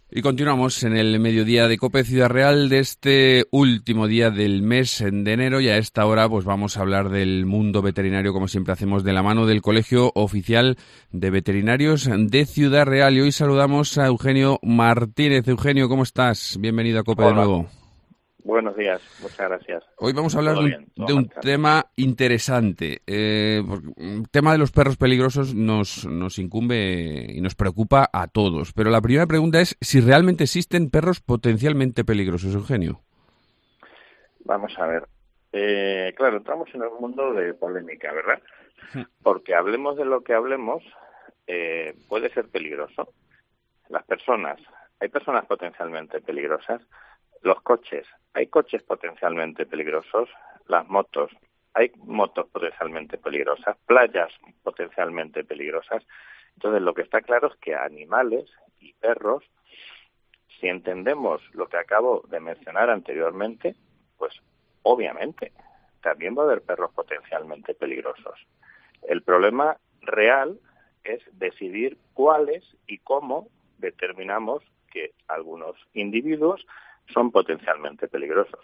Y continuamos en el mediodía de COPE Ciudad Real de este último día del mes de enero, y a esta hora pues vamos a hablar del mundo veterinario, como siempre hacemos, de la mano del Colegio Oficial de Veterinarios de Ciudad Real. Y hoy saludamos a Eugenio Martínez. Eugenio, ¿cómo estás? Bienvenido a COPE de Hola, nuevo. buenos días, muchas gracias. Hoy vamos a hablar Todo bien, de todo un marchando. tema interesante. Porque el tema de los perros peligrosos nos incumbe y nos preocupa a todos. Pero la primera pregunta es si realmente existen perros potencialmente peligrosos, Eugenio. Vamos a ver. Claro, entramos en un mundo de polémica, ¿verdad? Porque hablemos de lo que hablemos, puede ser peligroso. Las personas, hay personas potencialmente peligrosas. Los coches, hay coches potencialmente peligrosos. Las motos, hay motos potencialmente peligrosas. Playas potencialmente peligrosas. Entonces, lo que está claro es que animales y perros, si entendemos lo que acabo de mencionar anteriormente, pues obviamente también va a haber perros potencialmente peligrosos. El problema real es decidir cuáles y cómo determinamos que algunos individuos son potencialmente peligrosos.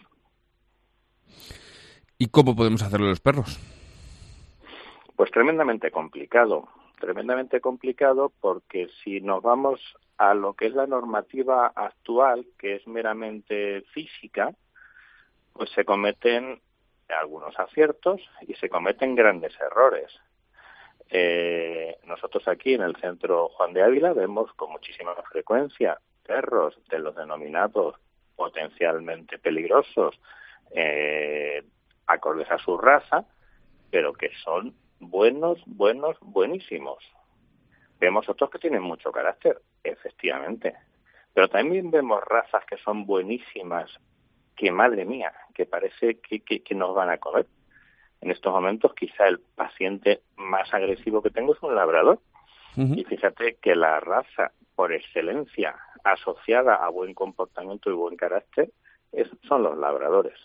¿Y cómo podemos hacerlo los perros? Pues tremendamente complicado porque si nos vamos a lo que es la normativa actual, que es meramente física, pues se cometen algunos aciertos y se cometen grandes errores. Nosotros aquí en el centro Juan de Ávila vemos con muchísima frecuencia perros de los denominados potencialmente peligrosos, acordes a su raza, pero que son buenísimos. Vemos otros que tienen mucho carácter, efectivamente, pero también vemos razas que son buenísimas, que madre mía, que parece que nos van a comer. En estos momentos quizá el paciente más agresivo que tengo es un labrador. Y fíjate que la raza por excelencia asociada a buen comportamiento y buen carácter son los labradores.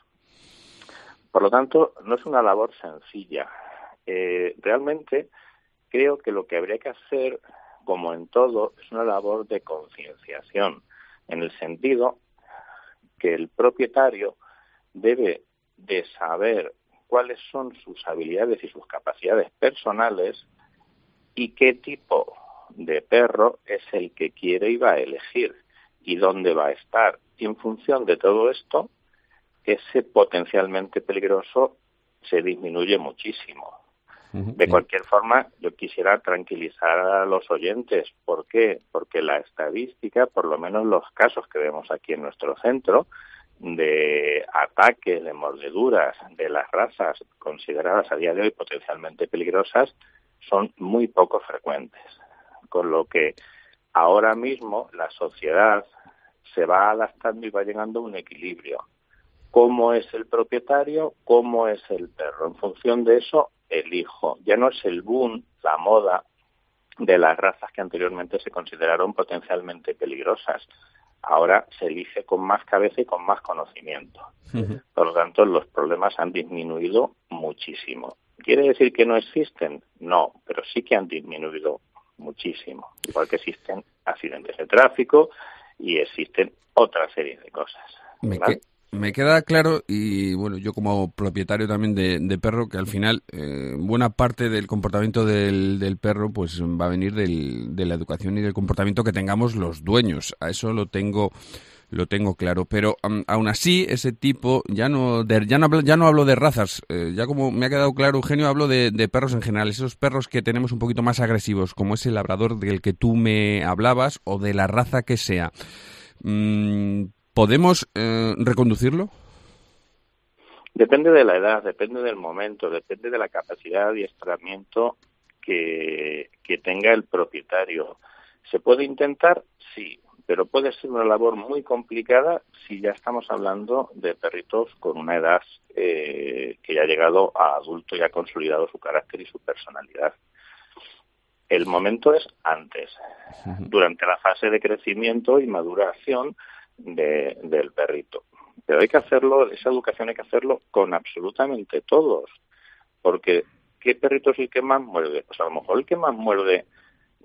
Por lo tanto, no es una labor sencilla. Realmente creo que lo que habría que hacer, como en todo, es una labor de concienciación, en el sentido que el propietario debe de saber cuáles son sus habilidades y sus capacidades personales y qué tipo de perro es el que quiere y va a elegir y dónde va a estar. Y en función de todo esto, ese potencialmente peligroso se disminuye muchísimo. De cualquier forma, yo quisiera tranquilizar a los oyentes. ¿Por qué? Porque la estadística, por lo menos los casos que vemos aquí en nuestro centro, de ataques, de mordeduras de las razas consideradas a día de hoy potencialmente peligrosas, son muy poco frecuentes. Con lo que ahora mismo la sociedad se va adaptando y va llegando a un equilibrio. ¿Cómo es el propietario? ¿Cómo es el perro? En función de eso, elijo. Ya no es el boom, la moda de las razas que anteriormente se consideraron potencialmente peligrosas. Ahora se elige con más cabeza y con más conocimiento. Por lo tanto, los problemas han disminuido muchísimo. ¿Quiere decir que no existen? No, pero sí que han disminuido muchísimo. Igual que existen accidentes de tráfico y existen otra serie de cosas. ¿Vale? Me queda claro, y bueno, yo como propietario también de perro, que al final buena parte del comportamiento del perro pues va a venir de la educación y del comportamiento que tengamos los dueños. A eso lo tengo claro, pero aún así ese tipo ya no hablo de razas, ya como me ha quedado claro, Eugenio, hablo de perros en general, esos perros que tenemos un poquito más agresivos, como ese labrador del que tú me hablabas o de la raza que sea. ¿Podemos reconducirlo? Depende de la edad, depende del momento, depende de la capacidad de adiestramiento que tenga el propietario. ¿Se puede intentar? Sí, pero puede ser una labor muy complicada si ya estamos hablando de perritos con una edad que ya ha llegado a adulto y ha consolidado su carácter y su personalidad. El momento es antes, durante la fase de crecimiento y maduración del perrito. Pero hay que hacerlo, esa educación hay que hacerlo con absolutamente todos, porque ¿qué perrito es el que más muerde? Pues a lo mejor el que más muerde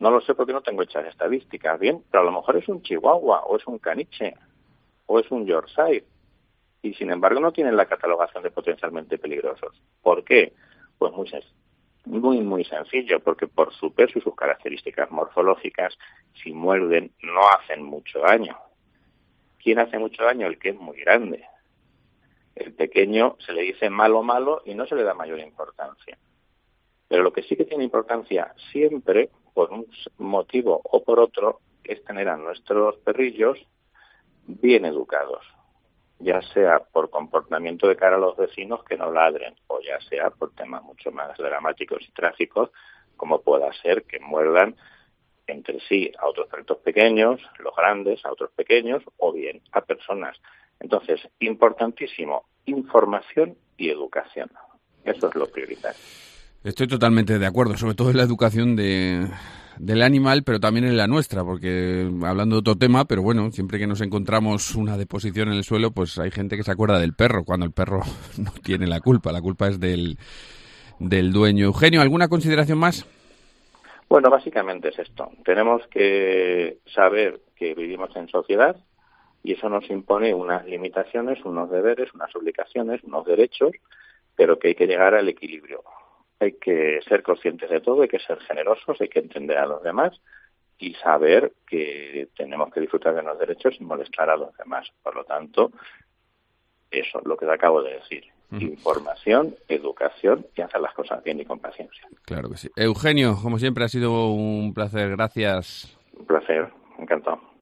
No lo sé porque no tengo hechas estadísticas, bien, pero a lo mejor es un chihuahua, o es un caniche, o es un yorkshire, y sin embargo no tienen la catalogación de potencialmente peligrosos. ¿Por qué? Pues muy sencillo, porque por su peso y sus características morfológicas, si muerden, no hacen mucho daño. ¿Quién hace mucho daño? El que es muy grande. El pequeño se le dice malo y no se le da mayor importancia. Pero lo que sí que tiene importancia siempre, por un motivo o por otro, es tener a nuestros perrillos bien educados, ya sea por comportamiento de cara a los vecinos que no ladren, o ya sea por temas mucho más dramáticos y trágicos, como pueda ser que muerdan entre sí a otros perritos pequeños, los grandes a otros pequeños, o bien a personas. Entonces, importantísimo, información y educación. Eso es lo prioritario. Estoy totalmente de acuerdo, sobre todo en la educación del animal, pero también en la nuestra, porque hablando de otro tema, pero bueno, siempre que nos encontramos una deposición en el suelo, pues hay gente que se acuerda del perro, cuando el perro no tiene la culpa es del dueño. Eugenio, ¿alguna consideración más? Bueno, básicamente es esto. Tenemos que saber que vivimos en sociedad y eso nos impone unas limitaciones, unos deberes, unas obligaciones, unos derechos, pero que hay que llegar al equilibrio. Hay que ser conscientes de todo, hay que ser generosos, hay que entender a los demás y saber que tenemos que disfrutar de los derechos sin molestar a los demás. Por lo tanto, eso es lo que te acabo de decir. Información, educación y hacer las cosas bien y con paciencia. Claro que sí. Eugenio, como siempre, ha sido un placer. Gracias. Un placer. Encantado.